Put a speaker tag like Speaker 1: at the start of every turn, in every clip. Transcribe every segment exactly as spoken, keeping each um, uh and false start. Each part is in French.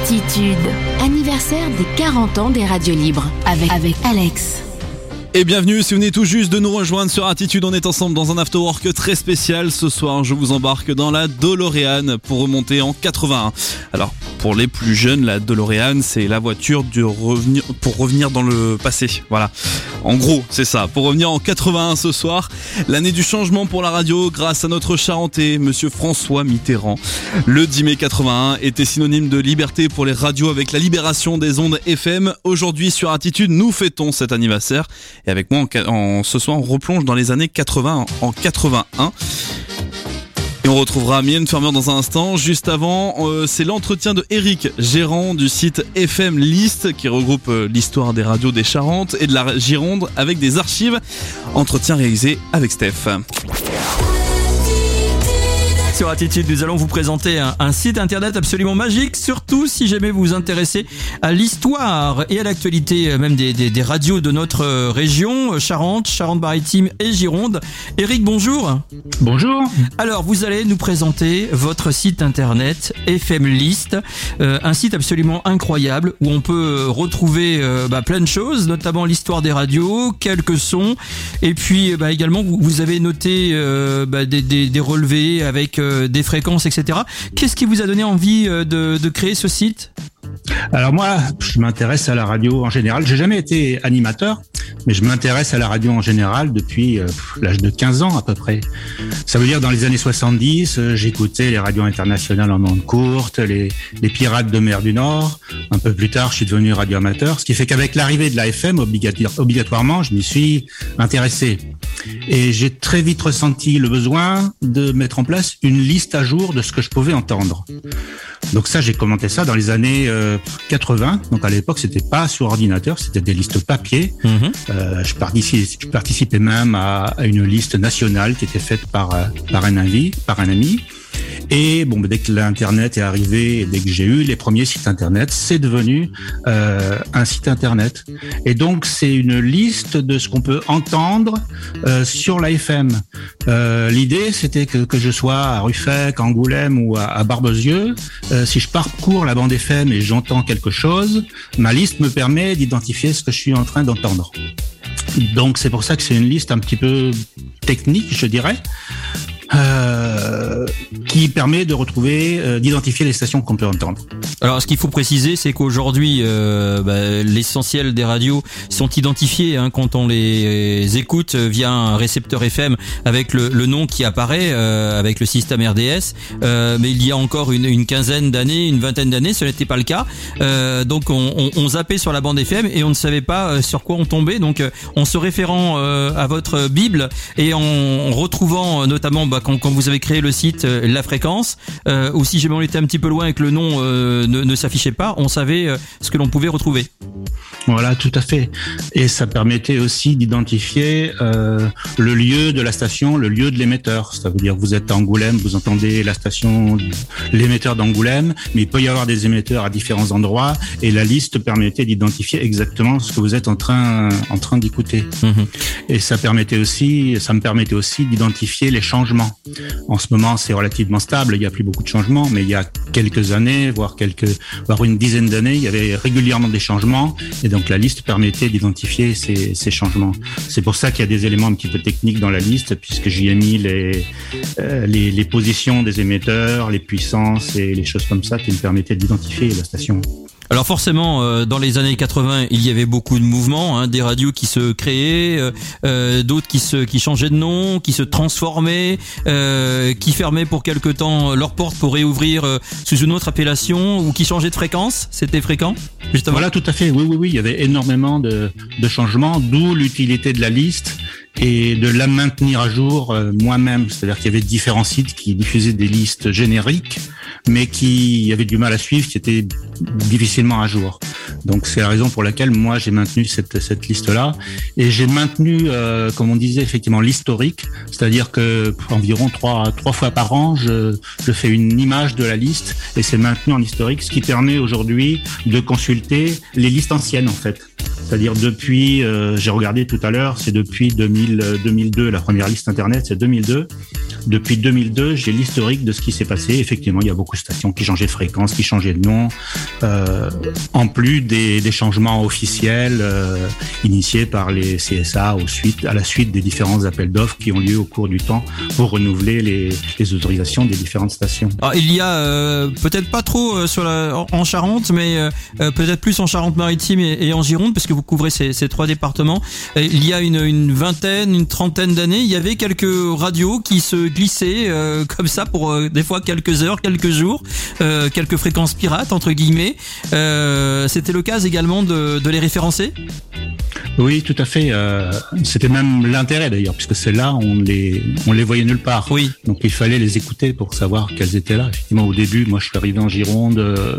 Speaker 1: Attitude, anniversaire des quarante ans des radios libres avec, avec Alex.
Speaker 2: Et bienvenue, si vous venez tout juste de nous rejoindre sur Attitude, on est ensemble dans un afterwork très spécial. Ce soir, je vous embarque dans la DeLorean pour remonter en quatre-vingt-un. Alors, pour les plus jeunes, la DeLorean, c'est la voiture du revenir, pour revenir dans le passé. Voilà. En gros, c'est ça. Pour revenir en quatre-vingt-un ce soir, l'année du changement pour la radio grâce à notre Charentais, monsieur François Mitterrand. Le dix mai quatre-vingt-un était synonyme de liberté pour les radios avec la libération des ondes F M. Aujourd'hui, sur Attitude, nous fêtons cet anniversaire. Et avec moi, en, en, ce soir, on replonge dans les années quatre-vingts, en quatre-vingt-un. Et on retrouvera Mylène Farmer dans un instant. Juste avant, euh, c'est l'entretien de Eric, gérant du site F M List, qui regroupe euh, l'histoire des radios des Charentes et de la Gironde avec des archives. Entretien réalisé avec Steph.
Speaker 3: Sur Attitude, nous allons vous présenter un, un site internet absolument magique, surtout si jamais vous vous intéressez à l'histoire et à l'actualité même des, des, des radios de notre région, Charente, Charente-Maritime et Gironde. Eric, bonjour.
Speaker 4: Bonjour.
Speaker 3: Alors, vous allez nous présenter votre site internet F M List, euh, un site absolument incroyable où on peut retrouver euh, bah, plein de choses, notamment l'histoire des radios, quelques sons, et puis bah, également vous, vous avez noté euh, bah, des, des, des relevés avec des fréquences, et cetera. Qu'est-ce qui vous a donné envie de, de créer ce site ?
Speaker 4: Alors moi, je m'intéresse à la radio en général. J'ai jamais été animateur, mais je m'intéresse à la radio en général depuis euh, l'âge de quinze ans à peu près. Ça veut dire dans les années soixante-dix, euh, j'écoutais les radios internationales en ondes courtes, les, les pirates de mer du Nord. Un peu plus tard, je suis devenu radioamateur, ce qui fait qu'avec l'arrivée de la F M, obligatoire, obligatoirement, je m'y suis intéressé. Et j'ai très vite ressenti le besoin de mettre en place une liste à jour de ce que je pouvais entendre. Donc ça, j'ai commenté ça dans les années euh, quatre-vingts. Donc à l'époque, c'était pas sur ordinateur, c'était des listes papier. Mmh. Euh, je, participais, je participais même à, à une liste nationale qui était faite par par un ami, par un ami. Et bon, dès que l'internet est arrivé, et dès que j'ai eu les premiers sites internet, c'est devenu euh, un site internet. Et donc c'est une liste de ce qu'on peut entendre euh, sur la F M. Euh, l'idée, c'était que que je sois à Ruffec, Angoulême ou à, à Barbezieux, euh, si je parcours la bande F M et j'entends quelque chose, ma liste me permet d'identifier ce que je suis en train d'entendre. Donc c'est pour ça que c'est une liste un petit peu technique, je dirais. Euh, qui permet de retrouver, euh, d'identifier les stations qu'on peut entendre.
Speaker 3: Alors, ce qu'il faut préciser, c'est qu'aujourd'hui, euh, bah, l'essentiel des radios sont identifiés hein, quand on les écoute via un récepteur F M avec le, le nom qui apparaît euh, avec le système R D S. Euh, mais il y a encore une, une quinzaine d'années, une vingtaine d'années, ce n'était pas le cas. Euh, donc, on, on, on zappait sur la bande F M et on ne savait pas sur quoi on tombait. Donc, en se référant euh, à votre Bible et en, en retrouvant notamment bah, quand, quand vous avez créé le site euh, la fréquence, euh, ou si jamais on était un petit peu loin et que le nom euh, ne, ne s'affichait pas, on savait euh, ce que l'on pouvait retrouver.
Speaker 4: Voilà, tout à fait. Et ça permettait aussi d'identifier euh, le lieu de la station, le lieu de l'émetteur. Ça veut dire vous êtes à Angoulême, vous entendez la station, l'émetteur d'Angoulême, mais il peut y avoir des émetteurs à différents endroits et la liste permettait d'identifier exactement ce que vous êtes en train en train d'écouter. Mmh. Et ça permettait aussi, ça me permettait aussi d'identifier les changements. En ce moment, c'est relativement stable, il n'y a plus beaucoup de changements, mais il y a quelques années, voire quelques, voire une dizaine d'années, il y avait régulièrement des changements, et donc la liste permettait d'identifier ces, ces changements. C'est pour ça qu'il y a des éléments un petit peu techniques dans la liste, puisque j'y ai mis les, euh, les, les positions des émetteurs, les puissances et les choses comme ça qui me permettaient d'identifier la station.
Speaker 3: Alors forcément, euh, dans les années quatre-vingts, il y avait beaucoup de mouvements, hein, des radios qui se créaient, euh, euh, d'autres qui se qui changeaient de nom, qui se transformaient, euh, qui fermaient pour quelque temps leurs portes pour réouvrir euh, sous une autre appellation, ou qui changeaient de fréquence. C'était fréquent, justement.
Speaker 4: Voilà, tout à fait. Oui, oui, oui. Il y avait énormément de, de changements, d'où l'utilité de la liste et de la maintenir à jour euh, moi-même. C'est-à-dire qu'il y avait différents sites qui diffusaient des listes génériques, mais qui avaient du mal à suivre, qui étaient difficilement à jour. Donc c'est la raison pour laquelle moi j'ai maintenu cette cette liste-là, et j'ai maintenu, euh, comme on disait effectivement, l'historique, c'est-à-dire que environ trois trois fois par an, je je fais une image de la liste et c'est maintenu en historique, ce qui permet aujourd'hui de consulter les listes anciennes en fait. C'est-à-dire depuis, euh, j'ai regardé tout à l'heure, c'est depuis deux mille, deux mille deux, la première liste internet, c'est deux mille deux. Depuis deux mille deux, j'ai l'historique de ce qui s'est passé. Effectivement, il y a beaucoup de stations qui changeaient de fréquence, qui changeaient de nom, euh, en plus des, des changements officiels euh, initiés par les C S A au suite, à la suite des différents appels d'offres qui ont lieu au cours du temps pour renouveler les, les autorisations des différentes stations.
Speaker 3: Alors, il y a euh, peut-être pas trop euh, sur la, en Charente, mais euh, peut-être plus en Charente-Maritime et, et en Gironde, parce que vous couvrez ces, ces trois départements. Il y a une, une vingtaine, une trentaine d'années, il y avait quelques radios qui se glissaient euh, comme ça pour euh, des fois quelques heures, quelques jours, euh, quelques fréquences pirates entre guillemets. Euh, c'était l'occasion également de, de les référencer.
Speaker 4: Oui, tout à fait. Euh, c'était même l'intérêt d'ailleurs, puisque celles-là, on les, on les voyait nulle part.
Speaker 3: Oui.
Speaker 4: Donc il fallait les écouter pour savoir qu'elles étaient là. Effectivement, au début, moi, je suis arrivé en Gironde euh,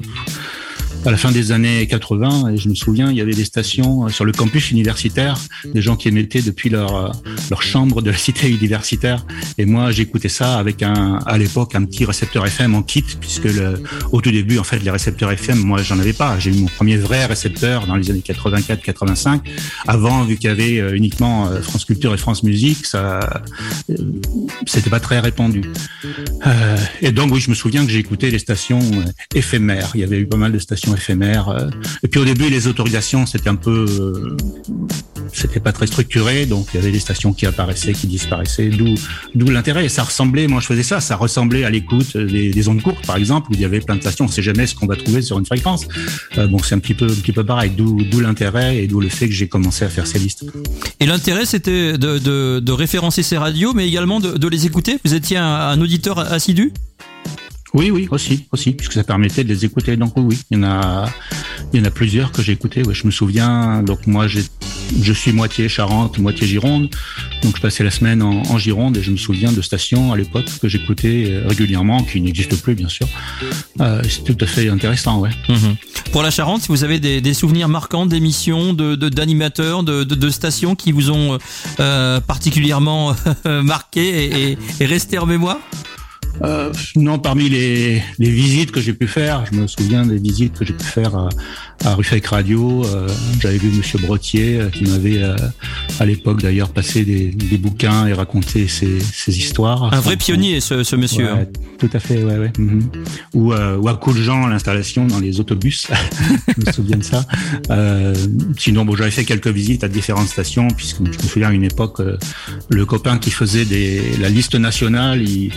Speaker 4: à la fin des années quatre-vingts, et je me souviens, il y avait des stations sur le campus universitaire, des gens qui émettaient depuis leur leur chambre de la cité universitaire. Et moi, j'écoutais ça avec un, à l'époque, un petit récepteur F M en kit, puisque le, au tout début, en fait, les récepteurs F M, moi, j'en avais pas. J'ai eu mon premier vrai récepteur dans les années quatre-vingt-quatre quatre-vingt-cinq. Avant, vu qu'il y avait uniquement France Culture et France Musique, ça, c'était pas très répandu. Euh, et donc, oui, je me souviens que j'ai écouté les stations éphémères. Il y avait eu pas mal de stations éphémères. Et puis au début, les autorisations, c'était un peu, euh, c'était pas très structuré, donc il y avait des stations qui apparaissaient, qui disparaissaient, d'où, d'où l'intérêt. Et ça ressemblait, moi je faisais ça, ça ressemblait à l'écoute des, des ondes courtes, par exemple, où il y avait plein de stations. On sait jamais ce qu'on va trouver sur une fréquence. Euh, bon, c'est un petit peu, un petit peu pareil. D'où, d'où l'intérêt et d'où le fait que j'ai commencé à faire ces listes.
Speaker 3: Et l'intérêt, c'était de, de, de référencer ces radios, mais également de, de les écouter. Vous étiez un, un auditeur assidu?
Speaker 4: Oui, oui, aussi, aussi, puisque ça permettait de les écouter. Donc oui, oui, il y en a, il y en a plusieurs que j'ai écoutés. Oui, je me souviens. Donc moi, j'ai, je suis moitié Charente, moitié Gironde. Donc je passais la semaine en, en Gironde et je me souviens de stations à l'époque que j'écoutais régulièrement, qui n'existent plus bien sûr. Euh, c'est tout à fait intéressant, ouais.
Speaker 3: Mmh. Pour la Charente, si vous avez des, des souvenirs marquants d'émissions, de, de d'animateurs, de, de, de stations qui vous ont euh, particulièrement marqué et, et, et resté en mémoire?
Speaker 4: Euh, non, parmi les, les visites que j'ai pu faire, je me souviens des visites que j'ai pu faire à, à Ruffec Radio. Euh, j'avais vu Monsieur Brottier euh, qui m'avait euh, à l'époque d'ailleurs passé des, des bouquins et raconté ses, ses histoires.
Speaker 3: Un vrai pionnier, ce, ce monsieur.
Speaker 4: Ouais,
Speaker 3: hein.
Speaker 4: Tout à fait, ouais, ouais. Mm-hmm. Ou, euh, ou à Cooljean, l'installation dans les autobus. Je me souviens de ça. Euh, sinon, bon, j'avais fait quelques visites à différentes stations, puisque je me souviens à une époque, euh, le copain qui faisait des, la liste nationale, il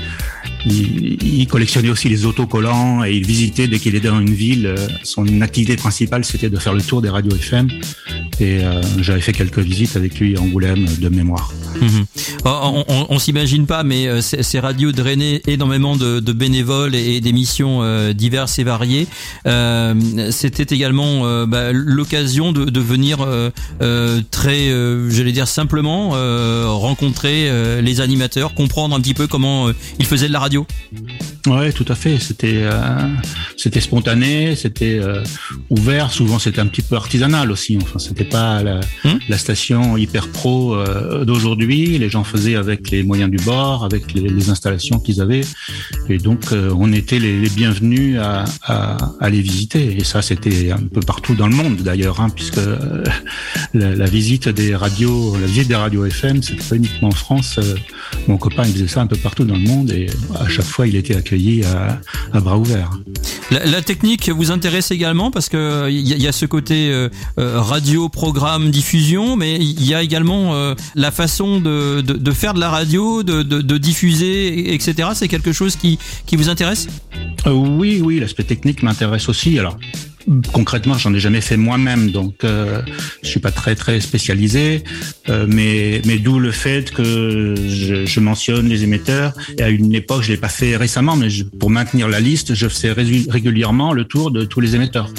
Speaker 4: Il, il collectionnait aussi les autocollants et il visitait dès qu'il était dans une ville. Son activité principale, c'était de faire le tour des radios F M. Et euh, j'avais fait quelques visites avec lui à Angoulême de mémoire.
Speaker 3: Mmh. On, on, on s'imagine pas, mais ces, ces radios drainaient énormément de, de bénévoles et d'émissions euh, diverses et variées. Euh, c'était également euh, bah, l'occasion de, de venir euh, euh, très, euh, j'allais dire simplement, euh, rencontrer euh, les animateurs, comprendre un petit peu comment euh, ils faisaient de la radio.
Speaker 4: Ouais, tout à fait. C'était euh, c'était spontané, c'était euh, ouvert. Souvent, c'était un petit peu artisanal aussi. Enfin, c'était pas la, hum? la station hyper pro euh, d'aujourd'hui. Les gens faisaient avec les moyens du bord, avec les, les installations qu'ils avaient. Et donc, euh, on était les, les bienvenus à, à, à les visiter. Et ça, c'était un peu partout dans le monde d'ailleurs, hein, puisque euh, la, la visite des radios, la visite des radios F M, c'était pas uniquement en France. Euh, mon copain, il faisait ça un peu partout dans le monde, et à chaque fois, il était accueilli à, à bras ouverts.
Speaker 3: La, la technique vous intéresse également, parce que il y, y a ce côté euh, radio, programme, diffusion, mais il y a également euh, la façon de, de, de faire de la radio, de, de, de diffuser, et cetera. C'est quelque chose qui, qui vous intéresse ?
Speaker 4: euh, Oui, oui, l'aspect technique m'intéresse aussi. Alors, concrètement, j'en ai jamais fait moi-même, donc euh, je suis pas très très spécialisé, euh, mais mais d'où le fait que je, je mentionne les émetteurs. Et à une époque, je l'ai pas fait récemment, mais je, pour maintenir la liste, je faisais régulièrement le tour de tous les émetteurs.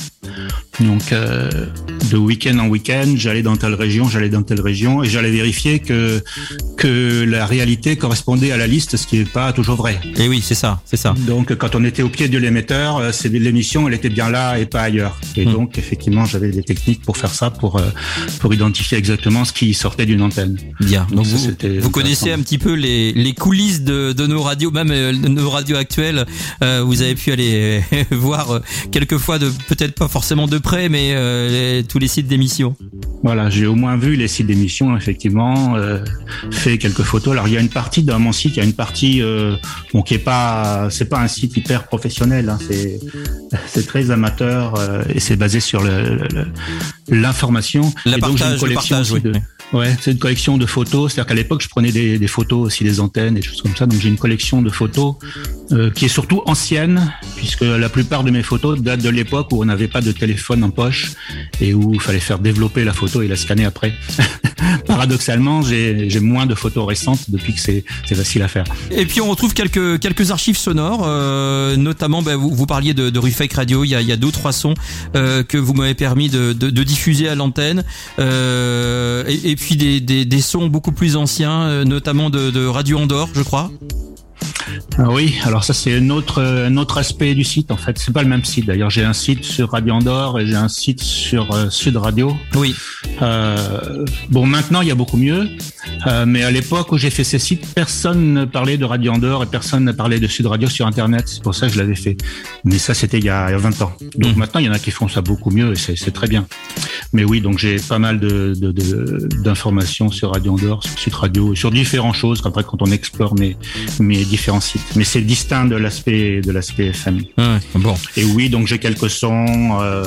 Speaker 4: Donc, euh, de week-end en week-end, j'allais dans telle région, j'allais dans telle région, et j'allais vérifier que que la réalité correspondait à la liste, ce qui n'est pas toujours vrai.
Speaker 3: Et oui, c'est ça, c'est ça.
Speaker 4: Donc, quand on était au pied de l'émetteur, c'est l'émission, elle était bien là et pas ailleurs. Et mmh. donc, effectivement, j'avais des techniques pour faire ça, pour pour identifier exactement ce qui sortait d'une antenne.
Speaker 3: Bien. Donc, donc vous, vous connaissez un petit peu les les coulisses de de nos radios, même de nos radios actuelles. Euh, vous avez pu aller voir quelquefois de peut-être pas forcément de près, mais euh, les, tous les sites d'émissions.
Speaker 4: Voilà, j'ai au moins vu les sites d'émissions, effectivement, euh, fait quelques photos. Alors il y a une partie dans mon site, il y a une partie euh, bon qui est pas, c'est pas un site hyper professionnel, hein, c'est c'est très amateur euh, et c'est basé sur le, le, l'information.
Speaker 3: La
Speaker 4: et
Speaker 3: partage,
Speaker 4: donc j'ai une collection
Speaker 3: le partage,
Speaker 4: aussi
Speaker 3: oui.
Speaker 4: de, ouais, c'est une collection de photos. C'est-à-dire qu'à l'époque, je prenais des, des photos aussi des antennes et des choses comme ça. Donc j'ai une collection de photos euh, qui est surtout ancienne, puisque la plupart de mes photos datent de l'époque où on n'avait pas de téléphone en poche et où il fallait faire développer la photo et la scanner après. Paradoxalement, j'ai, j'ai moins de photos récentes depuis que c'est, c'est facile à faire.
Speaker 3: Et puis on retrouve quelques quelques archives sonores, euh, notamment bah, vous, vous parliez de, de Rufake Radio. Il y a, il y a deux ou trois sons euh, que vous m'avez permis de, de, de diffuser à l'antenne, euh, et, et puis des, des, des sons beaucoup plus anciens, notamment de, de Radio Andorre, je crois.
Speaker 4: Ah oui, alors ça c'est un autre, un autre aspect du site en fait. C'est pas le même site d'ailleurs. J'ai un site sur Radio Andorre et j'ai un site sur euh, Sud Radio.
Speaker 3: Oui.
Speaker 4: Euh, bon, maintenant il y a beaucoup mieux, euh, mais à l'époque où j'ai fait ces sites, personne ne parlait de Radio Andorre et personne ne parlait de Sud Radio sur Internet. C'est pour ça que je l'avais fait. Mais ça c'était il y a vingt ans. Donc mmh. maintenant il y en a qui font ça beaucoup mieux et c'est, c'est très bien. Mais oui, donc j'ai pas mal de, de, de d'informations sur Radio Andorre, sur Sud Radio, sur différentes choses. Après quand on explore mes mes différents sites. Mais c'est distinct de l'aspect de l'aspect F M.
Speaker 3: Ah ouais, bon.
Speaker 4: Et oui, donc j'ai quelques sons. Euh,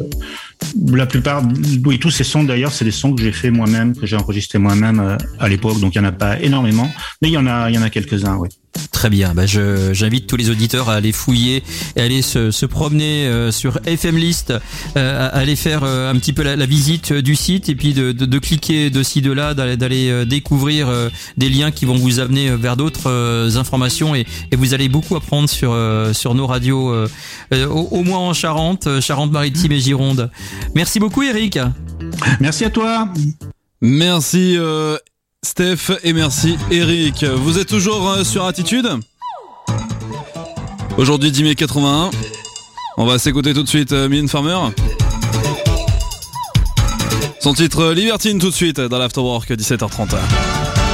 Speaker 4: la plupart, oui, tous ces sons d'ailleurs, c'est des sons que j'ai fait moi-même, que j'ai enregistrés moi-même euh, à l'époque. Donc il y en a pas énormément, mais il y en a, il y en a quelques-uns, oui.
Speaker 3: Très bien, bah je, j'invite tous les auditeurs à aller fouiller et aller se, se promener euh, sur F M List, euh, à aller faire euh, un petit peu la, la visite du site et puis de, de, de cliquer de ci de là, d'aller, d'aller euh, découvrir euh, des liens qui vont vous amener vers d'autres euh, informations et, et vous allez beaucoup apprendre sur euh, sur nos radios, euh, euh, au, au moins en Charente, Charente-Maritime et Gironde. Merci beaucoup Eric.
Speaker 4: Merci à toi.
Speaker 2: Merci. Euh... Steph et merci Eric. Vous êtes toujours sur Attitude. Aujourd'hui dix mai quatre-vingt-un. On va s'écouter tout de suite Mylène Farmer. Son titre Libertine tout de suite dans l'Afterwork dix-sept heures trente.